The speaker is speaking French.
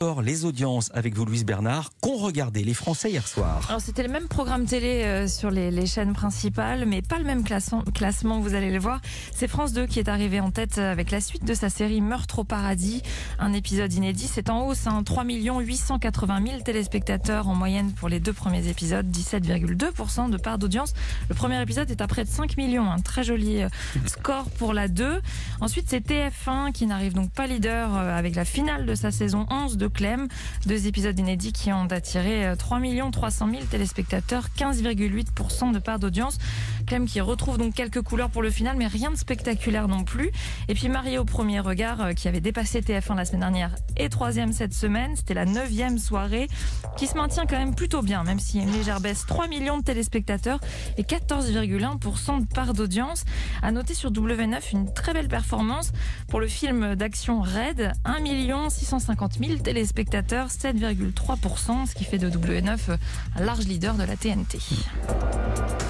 Les audiences avec vous, Louise Bernard, qu'ont regardé les Français hier soir. Alors c'était le même programme télé sur les chaînes principales, mais pas le même classement, vous allez le voir. C'est France 2 qui est arrivé en tête avec la suite de sa série Meurtre au paradis. Un épisode inédit, c'est en hausse, 3 880 000 téléspectateurs en moyenne pour les 2 premiers épisodes, 17,2% de part d'audience. Le premier épisode est à près de 5 millions, un très joli score pour la 2. Ensuite c'est TF1 qui n'arrive donc pas leader avec la finale de sa saison 11 de Clem. 2 épisodes inédits qui ont attiré 3 300 000 téléspectateurs, 15,8% de part d'audience. Clem qui retrouve donc quelques couleurs pour le final, mais rien de spectaculaire non plus. Et puis Marié au premier regard, qui avait dépassé TF1 la semaine dernière, et 3e cette semaine. C'était la 9e soirée, qui se maintient quand même plutôt bien, même s'il y a une légère baisse. 3 millions de téléspectateurs et 14,1% de part d'audience. À noter sur W9 une très belle performance pour le film d'action Raid, 1 650 000 téléspectateurs, 7,3%, ce qui fait de W9 un large leader de la TNT.